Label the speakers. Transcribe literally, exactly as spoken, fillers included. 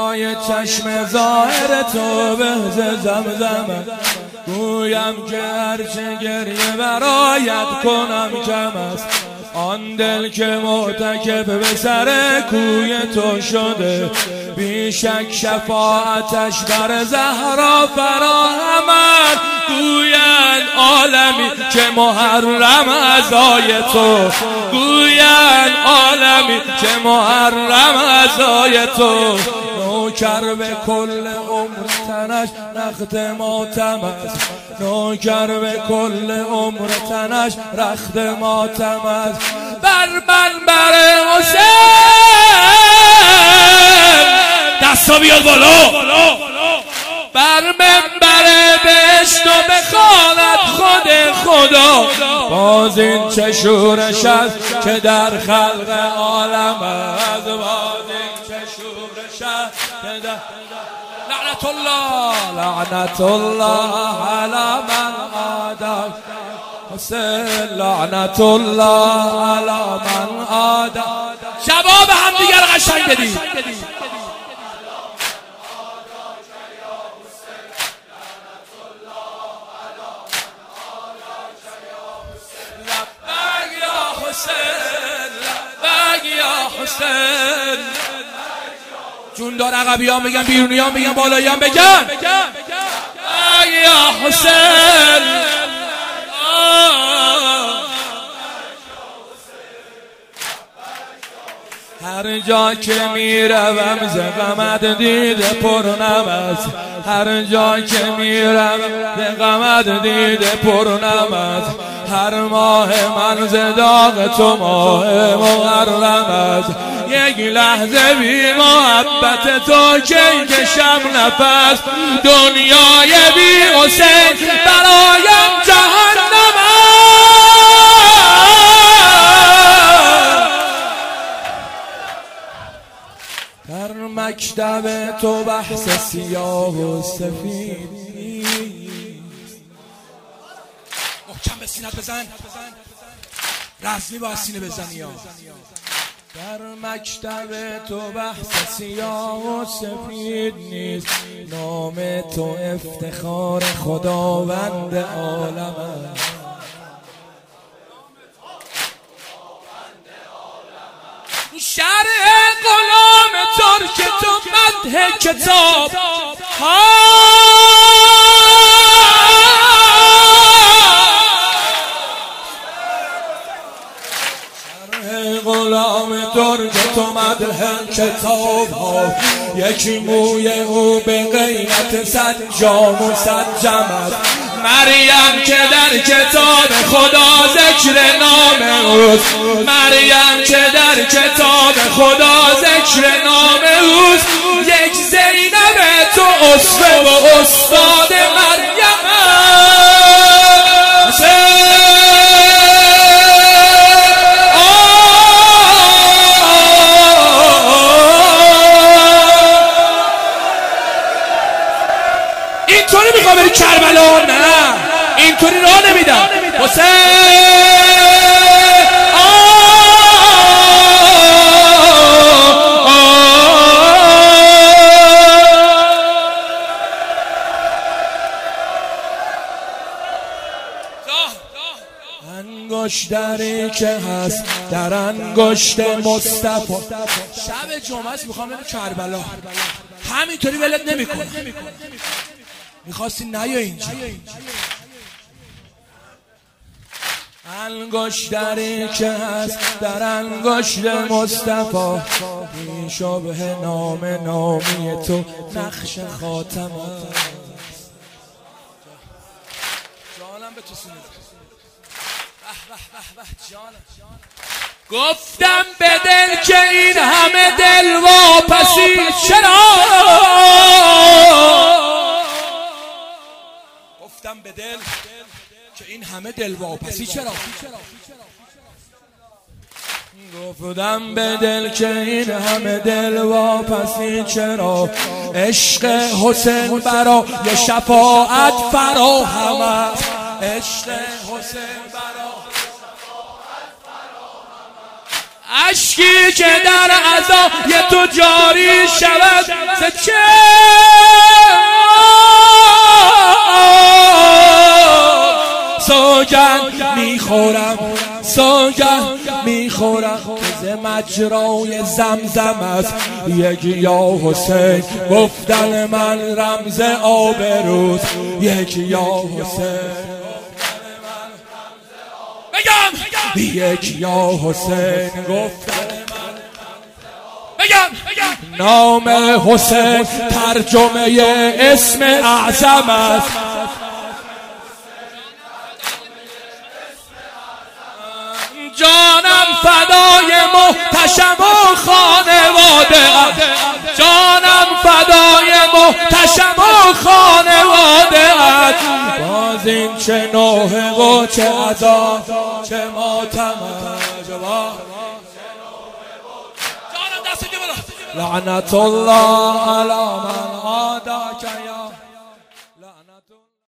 Speaker 1: آینای چشم ظاهر تو به زمزمه، گویم که هرچه گریه برایت کنم کم است. آن دل که معتکف به سر کوی تو شده، بیشک شفاعتش بر زهرا فراهم. گویند عالمی که محرم عزای تو، گویند عالمی که محرم عزای تو. نوکر به کل عمر تنش رخت ماتم است، نوکر به کل عمر تنش رخت ماتم است. بر منبر حسین دستا بیاد بالا، بر منبر بهشت و بخواند خود خدا. باز این چه شورش است که در خلق عالم است، باز این چه شورش است که در لعنت الله، لعنت الله علی من عاداک حسین، لعنت الله علی من عاداک. جواب هم دیگر قشنگ بدید. جون دار عقبیان بگن، بیرونیان بگن، بالاییان بگن یا حسین. هر جا که میروم ز غمت دیده پرنم است، هر جا که میروم ز غمت دیده پرنم است. هر ماه من ز داغ تو ماه مغرم است. یک لحظه بی محبت تو کی کشم نفس، دنیای بی حسین برایم جهنم است. در مکتب تو بحث سیاه و سفید، محکم به سینت بزن، رزمی با سینه بزنی یا. در مکتب تو بحث سیاه و سفید نیست، نام تو افتخار خداوند عالم است. شرح غلام ترک تو مدح کتاب ها، غلام ترک تو مدح کتاب ها. یکی موی او به قیمت صد جام و صد جمد. مریم که در کتاب خدا ذکر نام اوست، مریم که در کتاب خدا ذکر نام اوست. یک زینب تو اسوه و استاد مریم است. اینطوری میخوام بری کربلا؟ نه اینطوری راه نمیدم حسین. انگشتری که هست در انگشت مصطفی. شب جمعه است میخوام برم کربلا، همینطوری ولت نمیکنه. میخواستی نیا اینجا. انگشتری که هست در انگشت مصطفی، این شبه نام نامی تو نقش خاتم است. جانم به تو سینه، گفتم به دل که این همه دل واپسی چرا، گفتم به دل که این همه دل واپسی چرا، گفتم به دل که این همه دل واپسی چرا. عشق حسین برا یه شفاعت فراهم است، عشق حسین برا اشکی که در عزای تو جاری شود ز چه سوگند میخورم سوگند میخورم ز مجرای زمزم است یک یا حسین گفتن من رمز آبروست یک یا حسین بگم یک یا حسین گفتن بگم نام حسین ترجمه اسم اعظم است جانم فدای محتشم و خانواده جانم فدای محتشم و خانواده باز این چه نوحه و چه عذاب چه ماتم لعنت الله علی من عاداک یا لعنت